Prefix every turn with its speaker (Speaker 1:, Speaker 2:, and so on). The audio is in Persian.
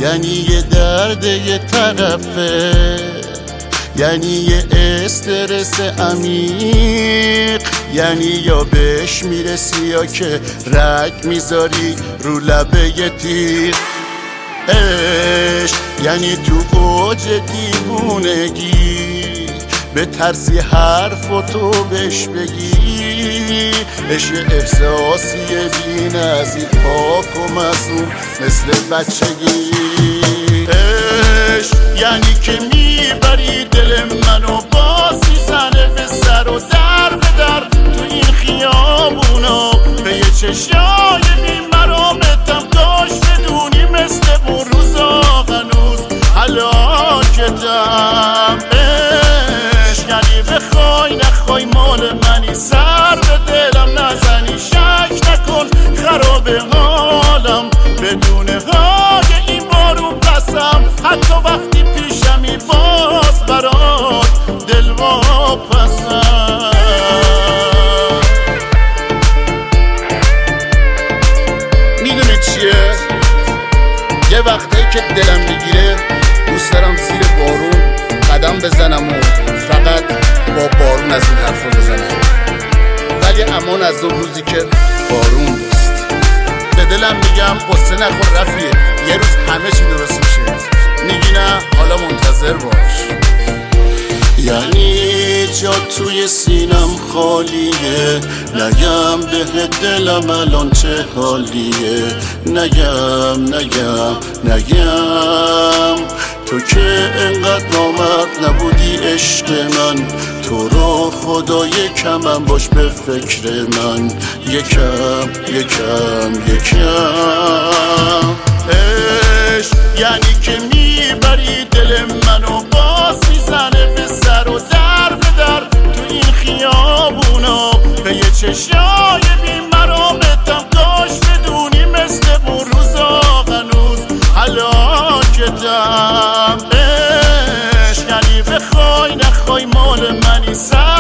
Speaker 1: یعنی یه درد یه طرفه، یعنی یه استرس عمیق، یعنی یا بهش میرسی یا که رگ میذاری رو لبه یه تیر. عشق یعنی تو اوج دیوونگی به ترسی حرفاتو بهش بگی. عشق احساسیه بی نظیر، پاک و معصوم مثل بچگی. عشق یعنی که میبری دل منو، باز میزنه به سر و در به در تو این خیابونا. به یه چشای بیمرامتم داشت بدونی مثل اون روزا هنوز هلاکتم. عشق یعنی بخوای نخوای مال منی، سر به دلم نزنی، شک نکن خراب حالم بدون های این بارون قسم. حتی وقتی پیشمی باز برات دل واپسم. میدونی چیه؟ یه وقتایی که دلم میگیره دوست دارم زیر بارون قدم بزنم و فقط با بارون از این حرفا بزنم، ولی امان از اون روزی که بارون نیست. به دلم میگم قصه نخور رفیه، یه روز همه چی درست میشه. میگی نه؟ حالا منتظر باش. یعنی جا توی سینم خالیه، نگم به دلم الان چه حالیه. نگم تو که انقدر نامرد نبودی عشق من، تو رو خدا یکمم باش به فکر من، یکم. عشق یعنی که میبری دل منو، باز میزنه به سر و در به در تو این خیابونا. به یه چشای بیمرامتم داشت بدونی مثل اون روزا هنوز هلاکتم. عشق یعنی بخوای نخوای مال منی، سر